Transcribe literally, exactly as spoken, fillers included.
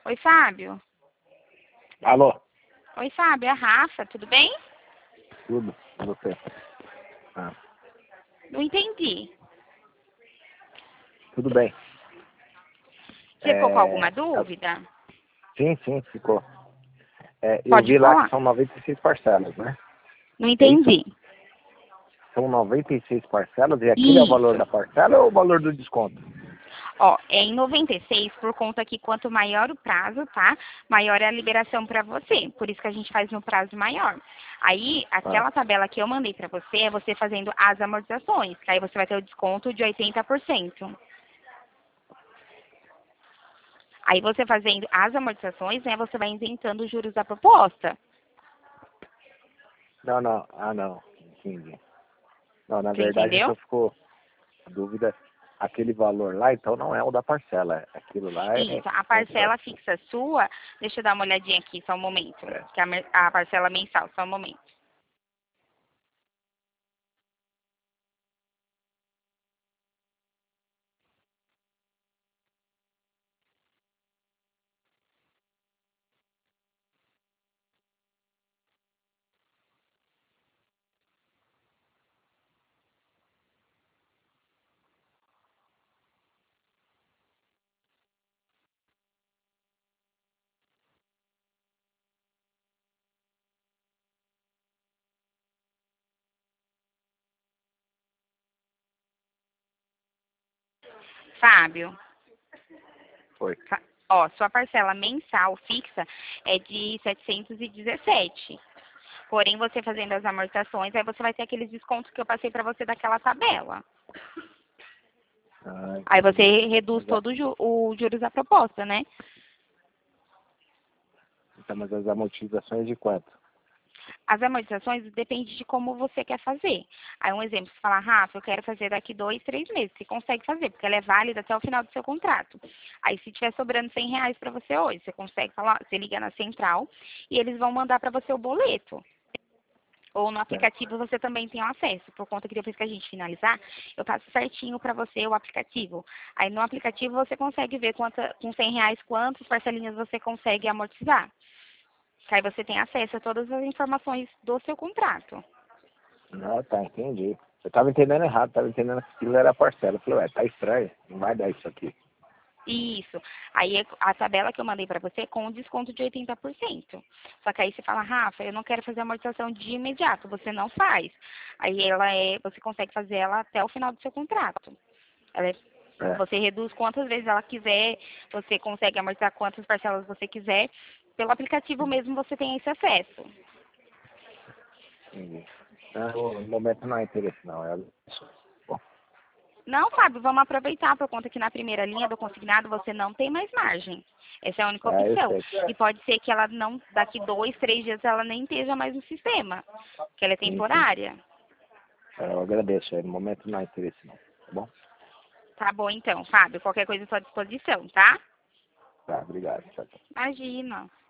Oi, Fábio. Alô? Oi, Fábio, é a Rafa, tudo bem? Tudo? E você? Ah, Não entendi. tudo bem. Você ficou com É, alguma eu- dúvida? sim, sim, ficou. É, eu Pode vi lá que falar. são noventa e seis parcelas, né? Não É isso? entendi. São noventa e seis parcelas e aquele é o valor Isso. da parcela ou o valor do desconto? Ó, é em noventa e seis por conta que quanto maior o prazo, tá? Maior é a liberação para você. Por isso que a gente faz no prazo maior. Aí, Ah, aquela tabela que eu mandei para você é você fazendo as amortizações, que aí você vai ter o desconto de oitenta por cento. Aí você fazendo as amortizações, né, você vai isentando os juros da proposta. não, não. Ah, não. Entendi. Não, na Você verdade, entendeu? então ficou a dúvida. Aquele valor lá, então, não é o da parcela. Aquilo lá é... Isso, a é, parcela fixa sua, deixa eu dar uma olhadinha aqui, só um momento. é, Que a, mer- a parcela mensal, só um momento. Fábio, foi. fa- ó, sua parcela mensal fixa é de setecentos e dezessete. Porém, você fazendo as amortizações, aí você vai ter aqueles descontos que eu passei para você daquela tabela. Ah, Aí entendi. você reduz Mas, a- todo o ju- o juros da proposta, né? então, mas as amortizações de quanto? As amortizações depende de como você quer fazer. Aí um exemplo, você fala, Rafa, eu quero fazer daqui dois, três meses. Você consegue fazer, porque ela é válida até o final do seu contrato. Aí se tiver sobrando cem reais para você hoje, você consegue falar, você liga na central e eles vão mandar para você o boleto. Ou no É, aplicativo você também tem acesso, por conta que depois que a gente finalizar, eu passo certinho para você o aplicativo. Aí no aplicativo você consegue ver quanta, com cem reais quantas parcelinhas você consegue amortizar. Que aí você tem acesso a todas as informações do seu contrato. ah, tá, entendi. Eu tava entendendo errado, tava entendendo que aquilo era parcela. Eu falei, ué, tá estranho, não vai dar isso aqui. Isso. Aí a tabela que eu mandei para você é com um desconto de oitenta por cento. Só que aí você fala, Rafa, eu não quero fazer a amortização de imediato. Você não faz. Aí ela é, você consegue fazer ela até o final do seu contrato. Ela é, É, você reduz quantas vezes ela quiser, você consegue amortizar quantas parcelas você quiser. Pelo aplicativo mesmo você tem esse acesso. entendi. Não, no momento não há interesse, não. É isso. Bom, Não, Fábio, vamos aproveitar por conta que na primeira linha do consignado você não tem mais margem. Essa é a única é, eu opção. sei. E pode ser que ela não, daqui dois, três dias, ela nem esteja mais no sistema, que ela é Sim, sim. temporária. É, eu agradeço. É, no momento não há interesse, não. Tá bom? Tá bom, então, Fábio, qualquer coisa à sua disposição, tá? Tá, obrigado. Tchau, tchau. Imagina.